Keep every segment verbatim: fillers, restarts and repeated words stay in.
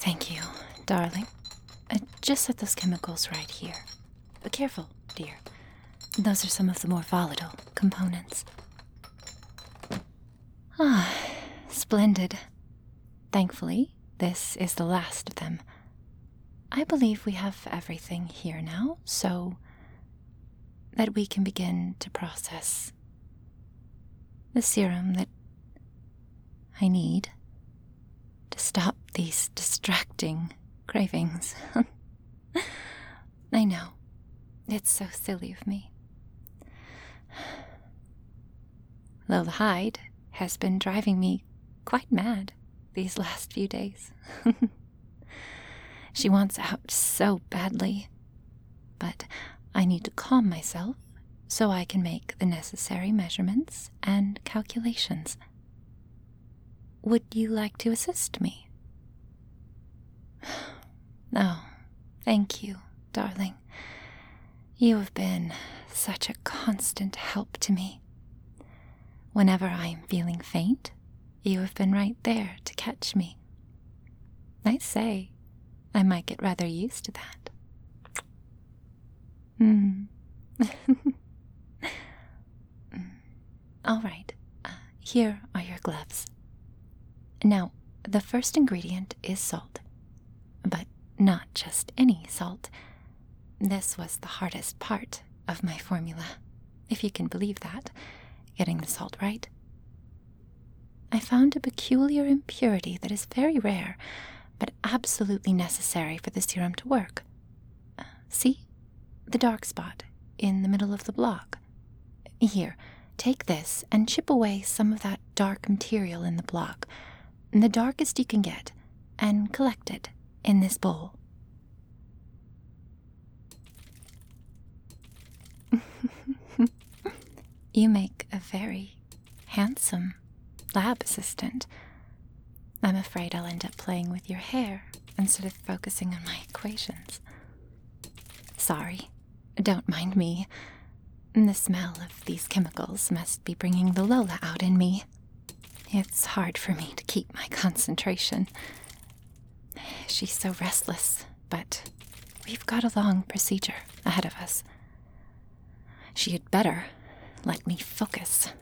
Thank you, darling. Uh, just set those chemicals right here. But careful, dear. Those are some of the more volatile components. Ah, splendid. Thankfully, this is the last of them. I believe we have everything here now, so that we can begin to process the serum that I need to stop these distracting cravings. I know, it's so silly of me. Lola Hyde has been driving me quite mad these last few days. She wants out so badly, but I need to calm myself so I can make the necessary measurements and calculations. Would you like to assist me? Oh, thank you, darling. You have been such a constant help to me. Whenever I am feeling faint, you have been right there to catch me. I say, I might get rather used to that. Hmm. All right, uh, here are your gloves. Now, the first ingredient is salt, but not just any salt. This was the hardest part of my formula, if you can believe that, getting the salt right. I found a peculiar impurity that is very rare, but absolutely necessary for the serum to work. Uh, see? The dark spot in the middle of the block. Here, take this and chip away some of that dark material in the block, the darkest you can get, and collect it in this bowl. You make a very handsome lab assistant. I'm afraid I'll end up playing with your hair instead of focusing on my equations. Sorry, don't mind me. The smell of these chemicals must be bringing the Lola out in me. It's hard for me to keep my concentration. She's so restless, but we've got a long procedure ahead of us. She had better let me focus.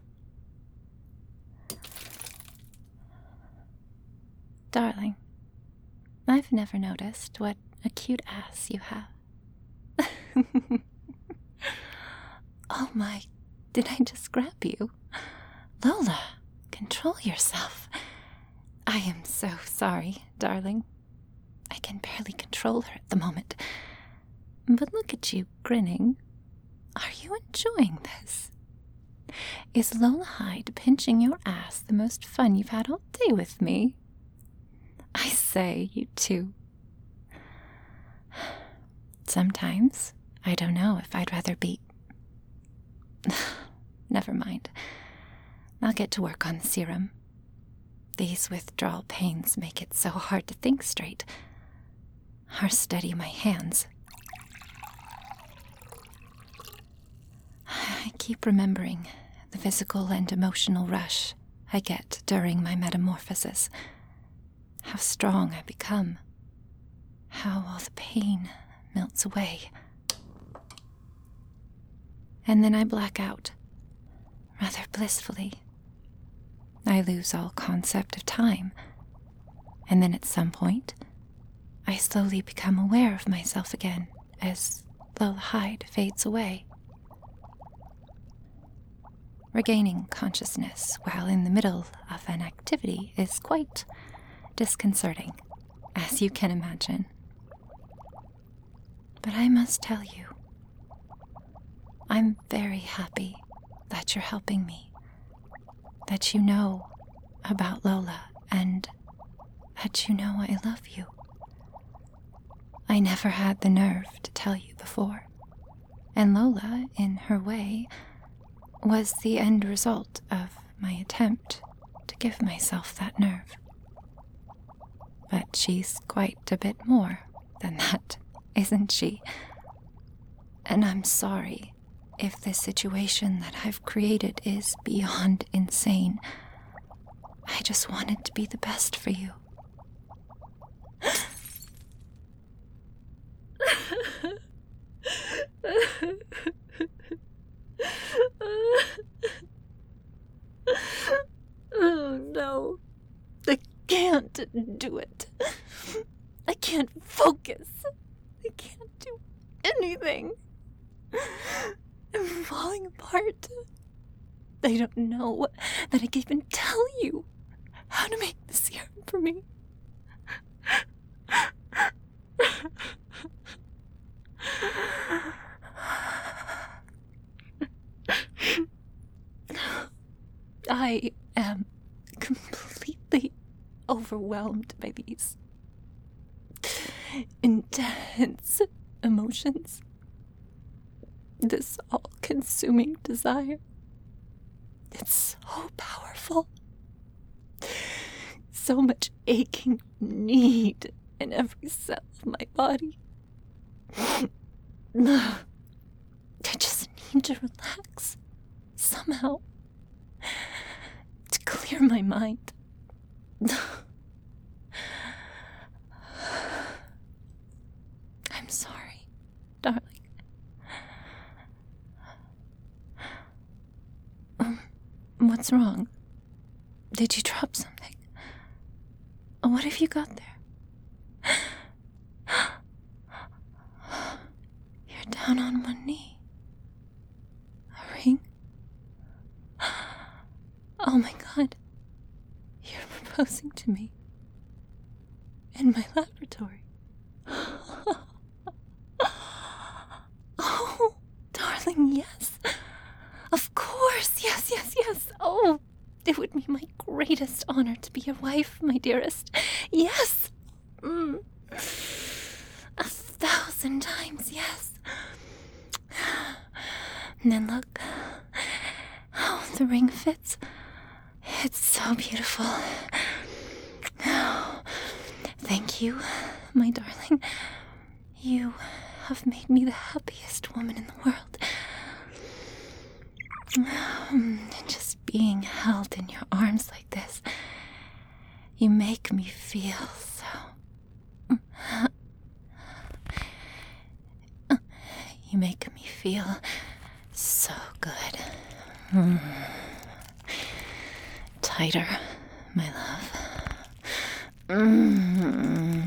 Darling, I've never noticed what a cute ass you have. Oh my, did I just grab you? Lola, control yourself. I am so sorry, darling. I can barely control her at the moment. But look at you grinning. Are you enjoying this? Is Lola Hyde pinching your ass the most fun you've had all day with me? I say, you two. Sometimes I don't know if I'd rather be... Never mind. I'll get to work on the serum. These withdrawal pains make it so hard to think straight, or steady my hands. I keep remembering the physical and emotional rush I get during my metamorphosis. How strong I become. How all the pain melts away. And then I black out, rather blissfully. I lose all concept of time. And then at some point, I slowly become aware of myself again as Lola Hyde fades away. Regaining consciousness while in the middle of an activity is quite disconcerting, as you can imagine. But I must tell you, I'm very happy that you're helping me, that you know about Lola, and that you know I love you. I never had the nerve to tell you before, and Lola, in her way, was the end result of my attempt to give myself that nerve. But she's quite a bit more than that, isn't she? And I'm sorry if this situation that I've created is beyond insane. I just wanted to be the best for you. can't do it. I can't focus. I can't do anything. I'm falling apart. I don't know that I can even tell you how to make the serum for me. I am completely overwhelmed by these intense emotions. This all-consuming desire. It's so powerful. So much aching need in every cell of my body. I just need to relax somehow to clear my mind. I'm sorry, darling. Um, what's wrong? Did you drop something? What have you got there? You're down on one knee. A ring? Oh my God. You're proposing to me. In my laboratory. Oh, darling, yes. Of course, yes, yes, yes. Oh, it would be my greatest honor to be your wife, my dearest. Yes. Mm. A thousand times, yes. And then look how the ring fits. It's so beautiful. Oh, thank you, my darling. You have made me the happiest woman in the world. Just being held in your arms like this, you make me feel so... You make me feel so good. Mm. Tighter, my love. Mm.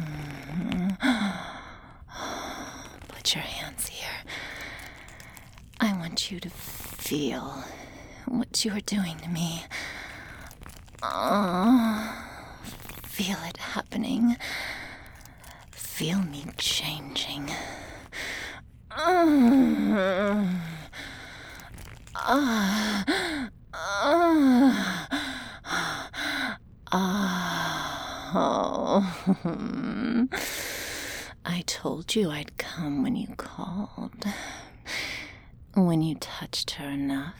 Put your hands here. I want you to feel what you are doing to me. Oh, feel it happening. Feel me changing. Oh, oh, oh, oh. I told you I'd come when you called. When you touched her enough.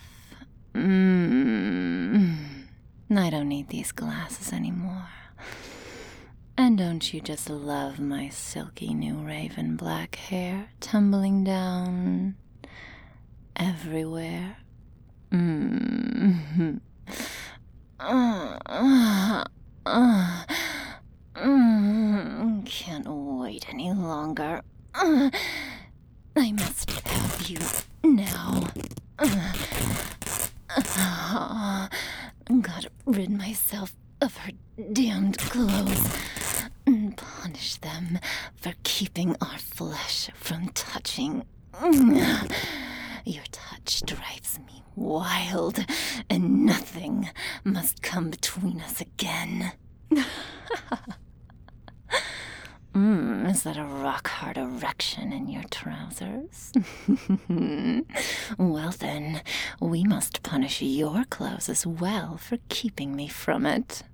Mm. I don't need these glasses anymore. And don't you just love my silky new raven black hair tumbling down everywhere? Mm. Uh, uh, uh, mm. Can't wait any longer. Uh, I must have you now. Uh, uh, gotta rid myself of her damned clothes and punish them for keeping our flesh from touching. Your touch drives me wild, and nothing must come between us again. Mm, is that a rock-hard erection in your trousers? Well then, we must punish your clothes as well for keeping me from it.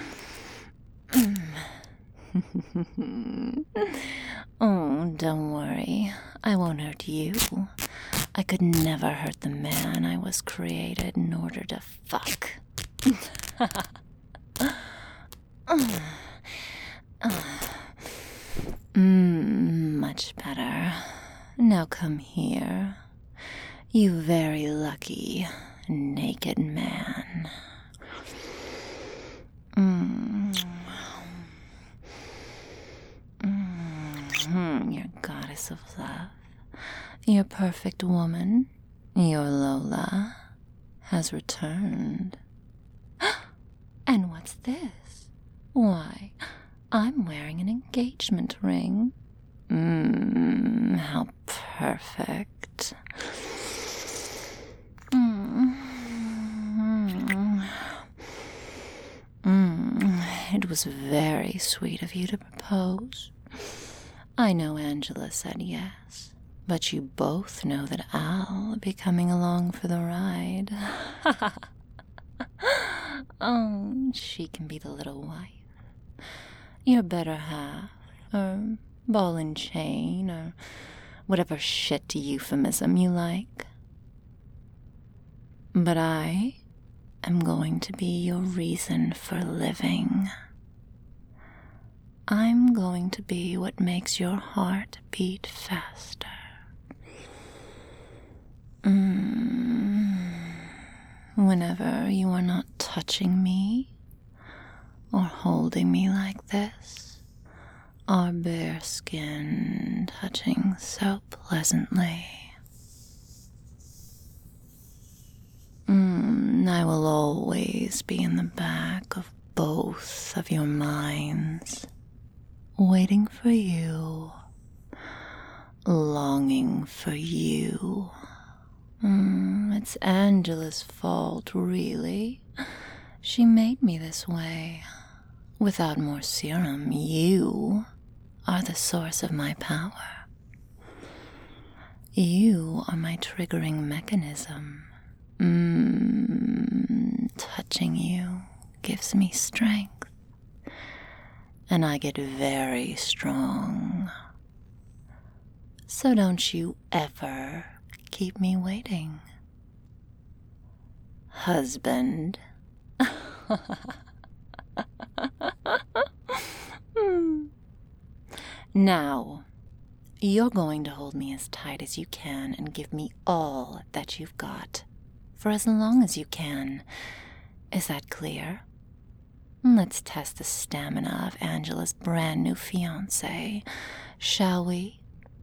Oh, don't worry. I won't hurt you. I could never hurt the man I was created in order to fuck. Mmm, much better. Now come here, you very lucky naked man. Mm. Mm, your goddess of love, your perfect woman, your Lola, has returned. And what's this? Why, I'm wearing an engagement ring. Mmm, how perfect. Mmm. Mmm, it was very sweet of you to propose. I know Angela said yes, but you both know that I'll be coming along for the ride. Oh, she can be the little wife. Your better half, or ball and chain, or whatever shit euphemism you like. But I am going to be your reason for living. I'm going to be what makes your heart beat faster. Mm. Whenever you are not touching me or holding me like this, our bare skin touching so pleasantly. Mm, I will always be in the back of both of your minds, waiting for you, longing for you. Mm, it's Angela's fault, really. She made me this way. Without more serum, you are the source of my power. You are my triggering mechanism. Mmm, touching you gives me strength, and I get very strong. So don't you ever keep me waiting. Husband. Now, you're going to hold me as tight as you can and give me all that you've got, for as long as you can. Is that clear? Let's test the stamina of Angela's brand new fiancé, shall we?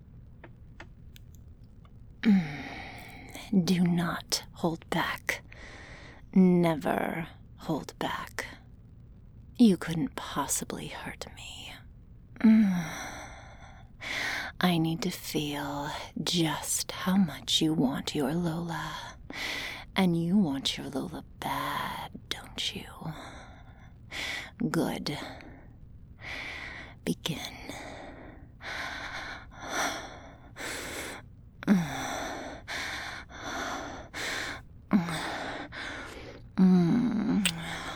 Do not hold back. Never hold back. You couldn't possibly hurt me. I need to feel just how much you want your Lola. And you want your Lola bad, don't you? Good. Begin. Mm.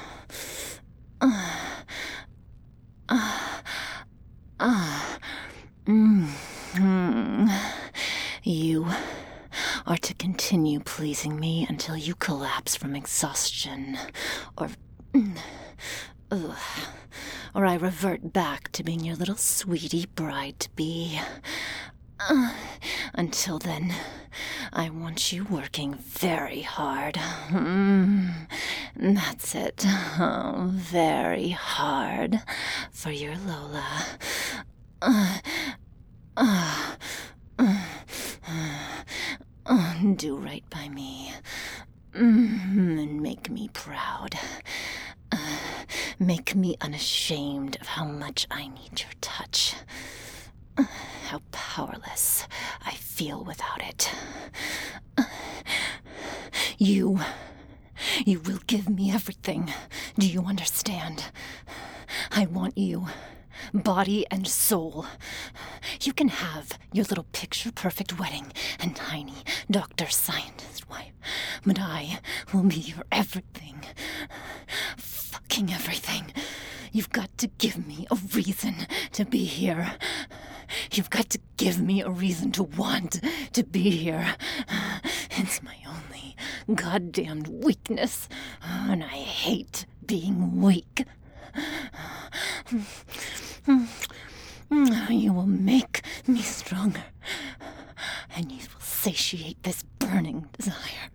Uh, uh, uh, mm, mm. You are to continue pleasing me until you collapse from exhaustion, or, ugh, or I revert back to being your little sweetie bride-to-be. Uh, until then, I want you working very hard. Mm, that's it. Oh, very hard for your Lola. Uh, uh, uh, uh, do right by me. Mm, and make me proud. Uh, make me unashamed of how much I need your touch. How powerless I feel without it. You, you will give me everything. Do you understand? I want you, body and soul. You can have your little picture-perfect wedding and tiny doctor scientist wife, but I will be your everything. Fucking everything. You've got to give me a reason to be here. You've got to give me a reason to want to be here. It's my only goddamned weakness, and I hate being weak. You will make me stronger, and you will satiate this burning desire.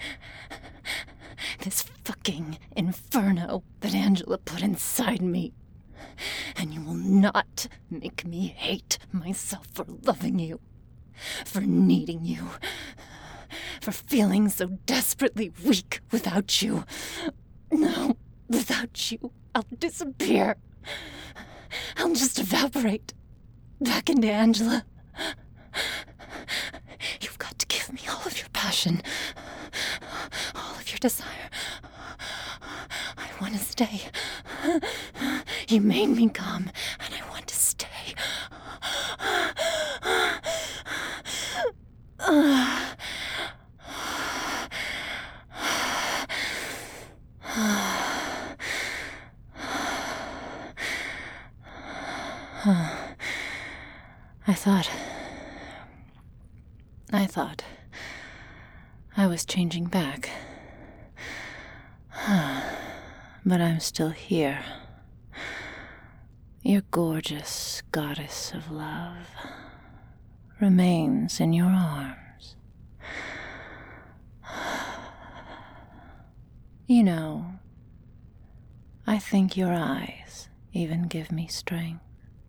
This fucking inferno that Angela put inside me. And you will not make me hate myself for loving you, for needing you, for feeling so desperately weak without you. No, without you, I'll disappear. I'll just evaporate back into Angela. You've got to give me all of your passion, all of your desire. I want to stay. You made me come, and I want to stay. I thought... I thought... I was changing back. But I'm still here. Your gorgeous goddess of love remains in your arms. You know, I think your eyes even give me strength.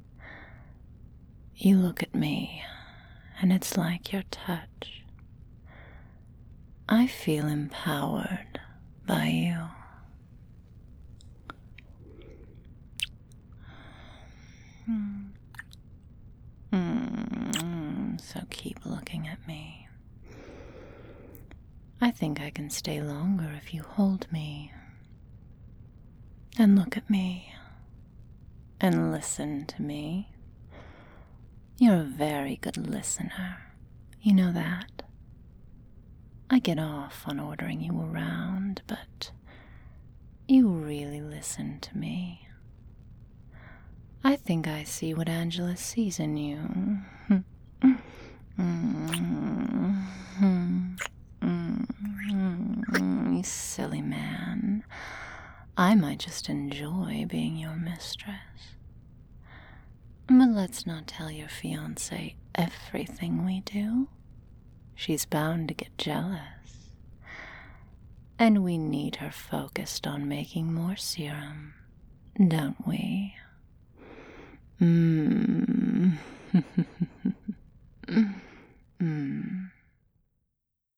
You look at me, and it's like your touch. I feel empowered by you. Mm, so keep looking at me. I think I can stay longer if you hold me. And look at me. And listen to me. You're a very good listener. You know that. I get off on ordering you around, but you really listen to me. I think I see what Angela sees in you. You silly man. I might just enjoy being your mistress. But let's not tell your fiancé everything we do. She's bound to get jealous. And we need her focused on making more serum, don't we? Mmm. Mmm.